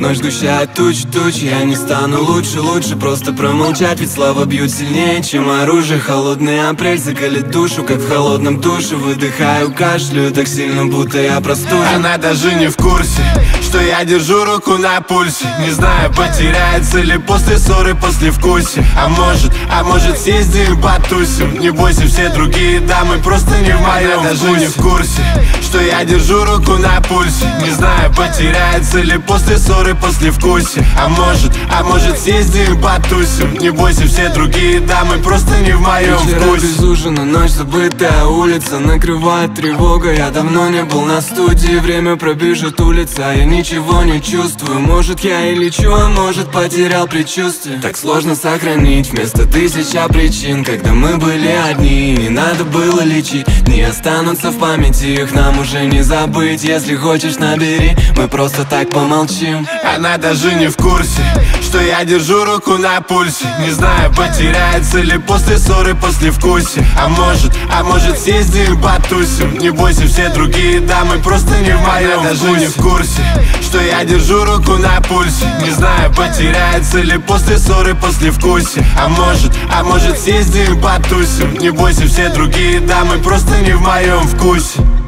Ночь сгущает тучи, я не стану лучше просто промолчать, ведь слова бьют сильнее, чем оружие. Холодный апрель закалит душу, как в холодном душе. Выдыхаю, кашлю так сильно, будто я простужен. Она даже не в курсе, что я держу руку на пульсе. Не знаю, потеряется ли после ссоры послевкусие. А может съездим потусим. Не бойся, все другие дамы просто не в моем вкусе. Даже не в курсе, что я держу руку на пульсе. Не знаю, потеряется ли после ссоры послевкусие. А может съездим потусим. Не бойся, все другие дамы просто не в моем вчера вкусе. без ужина, ночь забытая, улица накрывает тревога. Я давно не был на студии, время пробежит улица. Я ничего не чувствую, может я и лечу, а может потерял предчувствие. Так сложно сохранить вместо тысяча причин, когда мы были одни, не надо было лечить. Не останутся в памяти, их нам уже не забыть. Если хочешь, набери, мы просто так помолчим. Она даже не в курсе, что я держу руку на пульсе. Не знаю, потеряется ли после ссоры послевкусие. А может съездим потусим. Не бойся, все другие дамы просто не в моем вкусе. Даже не в курсе, что я держу руку на пульсе. Не знаю, потеряется ли после ссоры послевкусие. А может съездим потусим. Не бойся, все другие дамы просто не в моем вкусе.